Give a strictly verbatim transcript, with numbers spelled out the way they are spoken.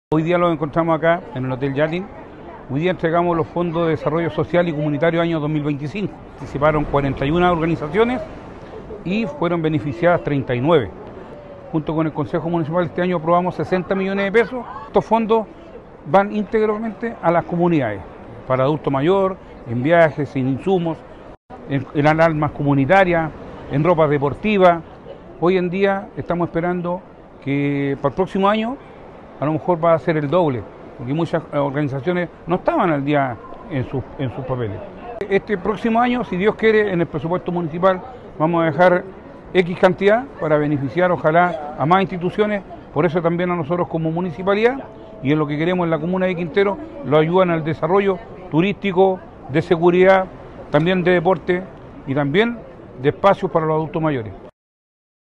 Hoy día los encontramos acá en el Hotel Yatin. Hoy día entregamos los fondos de desarrollo social y comunitario año dos mil veinticinco. Participaron cuarenta y una organizaciones y fueron beneficiadas treinta y nueve. Junto con el Consejo Municipal este año aprobamos sesenta millones de pesos. Estos fondos van íntegramente a las comunidades, para adulto mayor, en viajes, en insumos, en, en alarmas comunitarias, en ropa deportiva. Hoy en día estamos esperando que para el próximo año a lo mejor va a ser el doble, porque muchas organizaciones no estaban al día en sus, en sus papeles. Este próximo año, si Dios quiere, en el presupuesto municipal vamos a dejar X cantidad para beneficiar, ojalá, a más instituciones, por eso también a nosotros como municipalidad, y en lo que queremos en la comuna de Quintero, lo ayudan al desarrollo turístico, de seguridad, también de deporte y también de espacios para los adultos mayores.